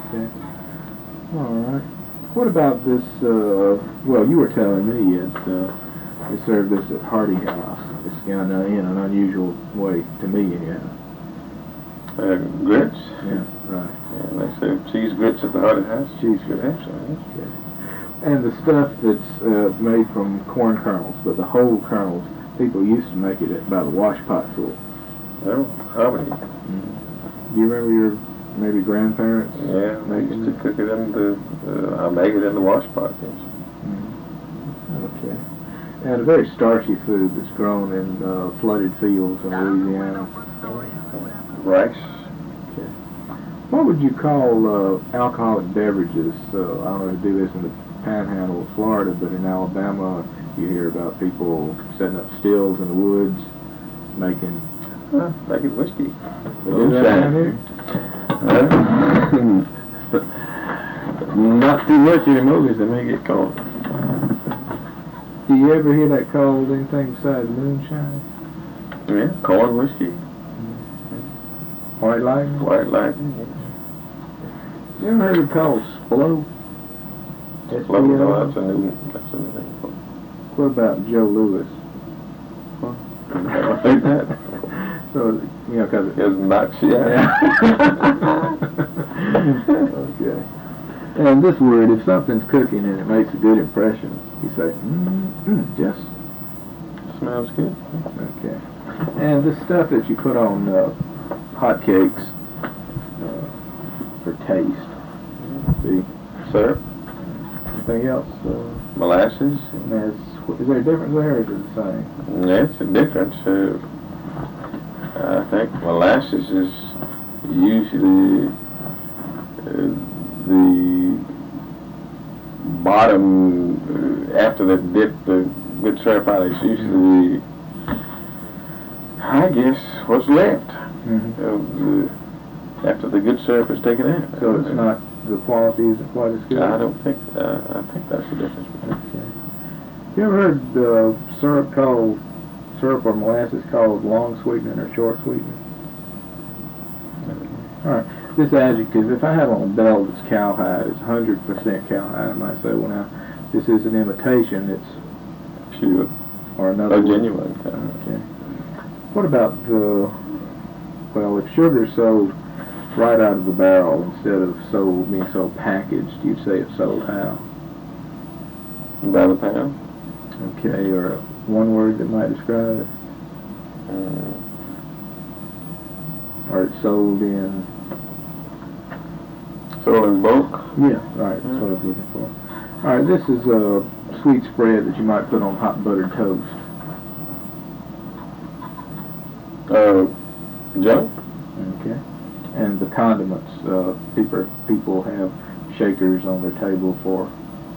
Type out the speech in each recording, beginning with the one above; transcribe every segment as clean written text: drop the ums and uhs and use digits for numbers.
Okay. All right. What about this? Well, you were telling me they serve this at Hardy House. It's kind of in an unusual way to me, anyhow. Grits? Yeah, right. Yeah, they serve cheese grits at the Hardy House. Cheese grits. Absolutely. Okay. And the stuff that's made from corn kernels, but the whole kernels, people used to make it by the wash pot full. Well, Harmony. Mm-hmm. Do you remember your maybe grandparents? Yeah, they used to cook it in the, I make it in the wash pot, yes. Mm-hmm. Okay. And a very starchy food that's grown in flooded fields in Louisiana. Rice. Okay. What would you call alcoholic beverages? I don't know if they do this in the panhandle of Florida, but in Alabama you hear about people setting up stills in the woods, making whiskey. They do that down here? Not too much in the movies, they may get caught. Do you ever hear that called anything besides moonshine? Yeah, corn whiskey. White lightning? White lightning, yes. You ever heard it called Splo? Splo, no, that's a new thing. What about Joe Louis? I think that. So, you know, because it knocks you out. Okay. And this word, if something's cooking and it makes a good impression, you say, just smells good. Okay. And the stuff that you put on hot cakes for taste. See? Syrup. Anything else? Molasses. Is there a difference there, or is it the same? That's a difference. I think molasses is usually the bottom, after they dip the good syrup out, it's usually, I guess, what's left after the good syrup is taken out. So it's not, the quality isn't quite as good? I don't think, I think that's the difference. Okay. You ever heard syrup or molasses called long sweetening or short sweetening? All right. This adjective, if I have on a belt that's cowhide, it's 100% cowhide, I might say, well now, this is an imitation, it's pure. Or another genuine. Okay. What about if sugar's sold right out of the barrel instead of being sold packaged, you'd say it's sold how? By the pound. Okay, or one word that might describe it? Or it's sold in... Sold in bulk? Yeah, right, that's what I was looking for. Alright, this is a sweet spread that you might put on hot buttered toast. Junk? Okay. And the condiments, people have shakers on their table for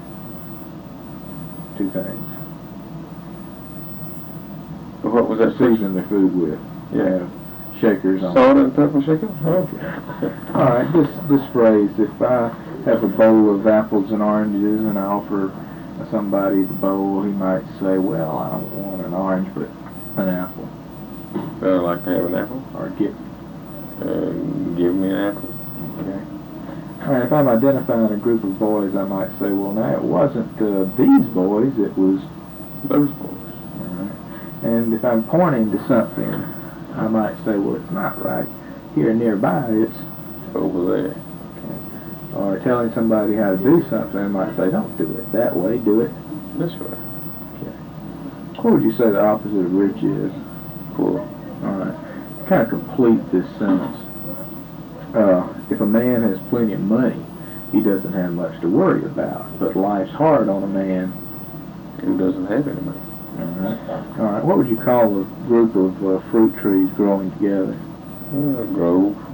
two things. What was that? Season their food with. Yeah. Shakers on. Salt and pepper shaker? Okay. All right. This phrase: if I have a bowl of apples and oranges and I offer somebody the bowl, he might say, "Well, I don't want an orange, but an apple." I'd like to have an apple. Or give me an apple. Okay. All right. If I'm identifying a group of boys, I might say, "Well, now it wasn't these boys; it was those boys." And if I'm pointing to something, I might say, well, it's not right here nearby, it's over there. Okay. Or telling somebody how to do something, I might say, don't do it that way, do it this way. Okay. What would you say the opposite of rich is? Poor. All right. Kind of complete this sentence. If a man has plenty of money, he doesn't have much to worry about, but life's hard on a man who doesn't have any money. All right. What would you call a group of fruit trees growing together? A grove.